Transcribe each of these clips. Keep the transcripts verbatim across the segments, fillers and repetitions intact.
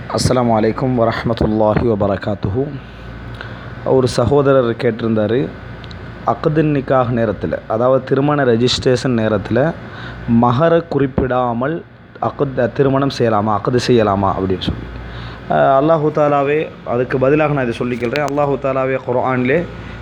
அஸ்ஸலாமு அலைக்கும் வரஹ்மத்துல்லாஹி வபரகாத்துஹு. ஒரு சகோதரர் கேட்டிருந்தார், அக்துன் நிக்காஹ் நேரத்தில், அதாவது திருமண ரெஜிஸ்ட்ரேஷன் நேரத்தில் மஹரை குறிப்பிடாமல் அக்த் திருமணம் செய்யலாமா, அக்து செய்யலாமா அப்படின்னு சொல்லி அல்லாஹு தாலாவே அதுக்கு பதிலாக நான் இதை சொல்லிக்கிறேன். அல்லாஹு தாலாவே குர்ஆனிலே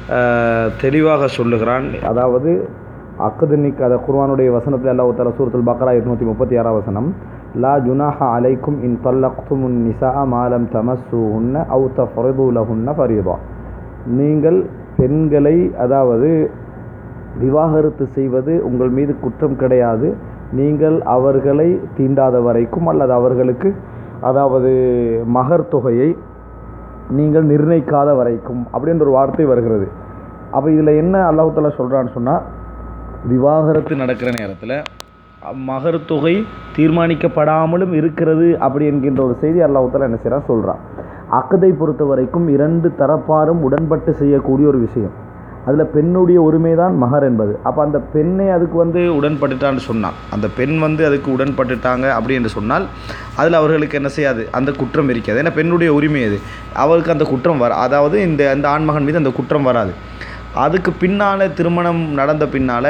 தெளிவாக சொல்லுகிறான். அதாவது அக்து நிக்காஹ், அதை குர்ஆனுடைய வசனத்தில் அல்லாஹு தாலா சூரத்துல் பக்ரா இருநூற்றி முப்பத்தி ஆறாம் வசனம், லா ஜுனாஹ அலைக்கும் இன் தல்லக்துமுன் நிஸாஅ மா லம் தமஸ்ஸூஹுன்ன அவ் தஃரிது லஹுன்ன ஃபரீதா. நீங்கள் பெண்களை அதாவது விவாகரத்து செய்வது உங்கள் மீது குற்றம் கிடையாது, நீங்கள் அவர்களை தீண்டாத வரைக்கும் அல்லது அவர்களுக்கு அதாவது மகர் தொகையை நீங்கள் நிர்ணயிக்காத வரைக்கும் அப்படின்ற ஒரு வார்த்தை வருகிறது. அப்போ இதில் என்ன அல்லாஹ் தஆலா சொல்கிறான்னு சொன்னால், விவாகரத்து நடக்கிற நேரத்தில் மகர் தொகை தீர்மானிக்கப்படாமலும் இருக்கிறது அப்படி என்கின்ற ஒரு செய்தி அல்லாஹ் தஆலா என்ன செய்கிறான் சொல்கிறான். அக்தை பொறுத்த வரைக்கும் இரண்டு தரப்பாரும் உடன்பட்டு செய்யக்கூடிய ஒரு விஷயம். அதில் பெண்ணுடைய உரிமை தான் மகர் என்பது. அப்போ அந்த பெண்ணை அதுக்கு வந்து உடன்பட்டுட்டான்னு சொன்னால், அந்த பெண் வந்து அதுக்கு உடன்பட்டுட்டாங்க அப்படி என்று சொன்னால் அதில் அவர்களுக்கு என்ன செய்யாது, அந்த குற்றம் இருக்காது. ஏன்னா பெண்ணுடைய உரிமை அது, அவருக்கு அந்த குற்றம் வர, அதாவது இந்த அந்த ஆண்மகன் மீது அந்த குற்றம் வராது. அதுக்கு பின்னால் திருமணம் நடந்த பின்னால்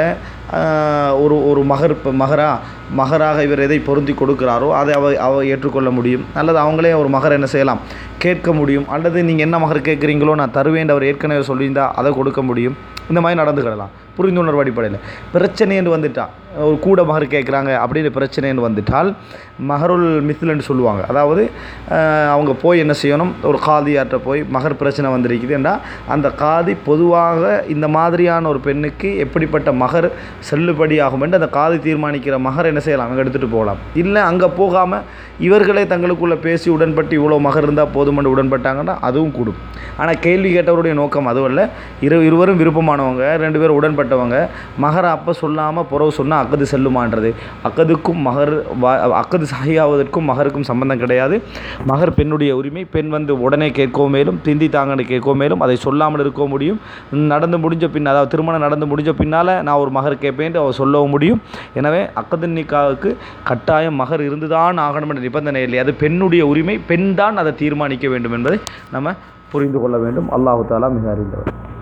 ஒரு ஒரு மகர் மகரா மகராக இவர் எதை பொருந்தி கொடுக்குறாரோ அதை அவ அவ ஏற்றுக்கொள்ள முடியும், அல்லது அவங்களே ஒரு மகர் என்ன செய்யலாம் கேட்க முடியும், அல்லது நீங்கள் என்ன மகர் கேட்குறீங்களோ நான் தருவேன் அவர் ஏற்கனவே சொல்லியிருந்தால் அதை கொடுக்க முடியும். இந்த மாதிரி நடந்துக்கிடலாம் புரிந்துணர்வு அடிப்படையில். பிரச்சனைன்னு வந்துட்டால் ஒரு கூட மகர் கேட்குறாங்க அப்படின்னு பிரச்சனைன்னு வந்துட்டால் மஹருல் மிஸ்லுன்னு சொல்லுவாங்க. அதாவது அவங்க போய் என்ன செய்யணும், ஒரு காதியாற்ற போய் மகர் பிரச்சனை வந்திருக்குதுன்னா அந்த காதி பொதுவாக இந்த மாதிரியான ஒரு பெண்ணுக்கு எப்படிப்பட்ட மகர் செல்லுபடியாகும் என்று அந்த காதி தீர்மானிக்கிற மகர் என்ன செய்யலாம், அங்கே எடுத்துகிட்டு போகலாம். இல்லை அங்கே போகாமல் இவர்களே தங்களுக்குள்ளே பேசி உடன்பட்டு இவ்வளோ மகர் இருந்தால் போதுமென்று உடன்பட்டாங்கன்னா அதுவும் கூடும். ஆனால் கேள்வி கேட்டவருடைய நோக்கம் அதுவல்ல. இரு இருவரும் விருப்பமானவங்க, ரெண்டு பேரும் உடன்பட்டவங்க, மகரை அப்போ சொல்லாமல் புறவு சொன்னால் அக்கது செல்லுமான்றது. அக்கதுக்கும் மகர் அக்கது சஹியாவதற்கும் மகருக்கும் சம்பந்தம் கிடையாது. மகர் பெண்ணுடைய உரிமை. பெண் வந்து உடனே கேட்கவும் மேலும், திந்தி தாங்கன்னு கேட்கவும் மேலும், அதை சொல்லாமல் இருக்கவும் முடியும். நடந்து முடிஞ்ச பின், அதாவது திருமணம் நடந்து முடிஞ்ச பின்னால் நான் ஒரு மகர் கேட்பேன் அவர் சொல்லவும் முடியும். எனவே அக்து நிக்காஹுக்கு கட்டாயம் மகர் இருந்துதான் ஆகணும் என்ற நிபந்தனை இல்லை. அது பெண்ணுடைய உரிமை, பெண் தான் அதை தீர்மானிக்க வேண்டும் என்பதை நம்ம புரிந்து கொள்ள வேண்டும். அல்லாஹு தஆலா மிக அறிந்தவர்.